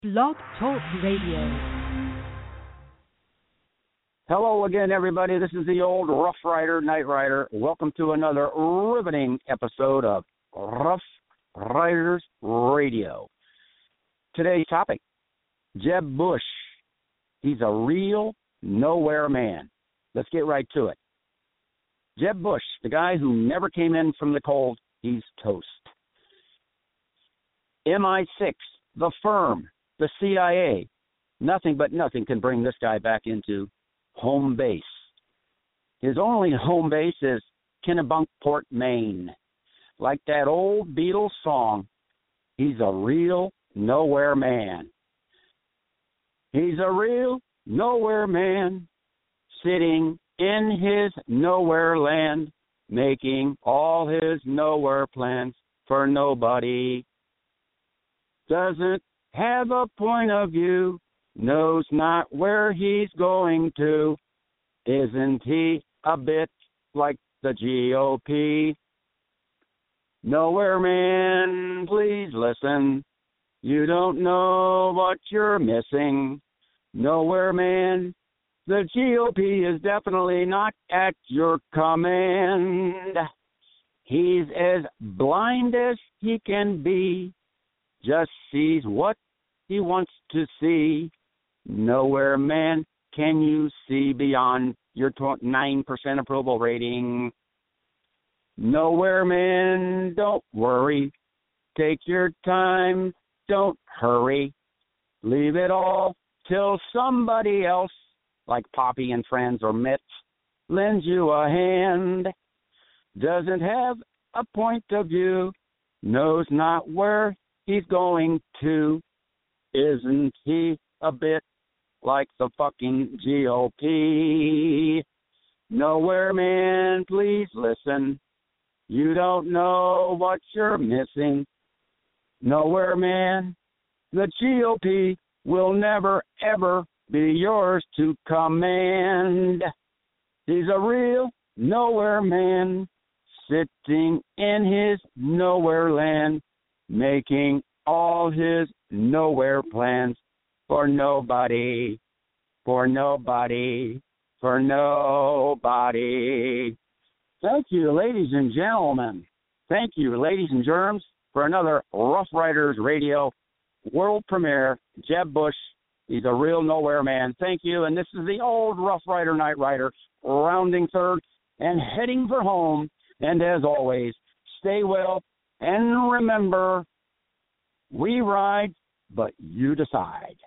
Blog Talk Radio. Hello again, everybody. This is the old Rough Rider, Night Rider. Welcome to another riveting episode of Rough Riders Radio. Today's topic, Jeb Bush. He's a real nowhere man. Let's get right to it. Jeb Bush, the guy who never came in from the cold, he's toast. MI6, the firm, the CIA, nothing but nothing can bring this guy back into home base. His only home base is Kennebunkport, Maine. Like that old Beatles song, he's a real nowhere man. He's a real nowhere man, sitting in his nowhere land, making all his nowhere plans for nobody. Doesn't have a point of view, knows not where he's going to. Isn't he a bit like the GOP? Nowhere man, please listen. You don't know what you're missing. Nowhere man, the GOP is definitely not at your command. He's as blind as he can be, just sees what he wants to see. Nowhere man, can you see beyond your 9% approval rating? Nowhere man, don't worry. Take your time, don't hurry. Leave it all till somebody else, like Poppy and Friends or Mitch, lends you a hand. Doesn't have a point of view, knows not where he's going to. Isn't he a bit like the fucking GOP? Nowhere man, please listen. You don't know what you're missing. Nowhere man, the GOP will never ever be yours to command. He's a real nowhere man, sitting in his nowhere land, making all his nowhere plans for nobody, for nobody, for nobody. Thank you, ladies and gentlemen. Thank you, ladies and germs, for another Rough Riders Radio world premiere. Jeb Bush, he's a real nowhere man. Thank you, and this is the old Rough Rider, Night Rider, rounding third and heading for home. And as always, stay well, and remember, we ride, but you decide.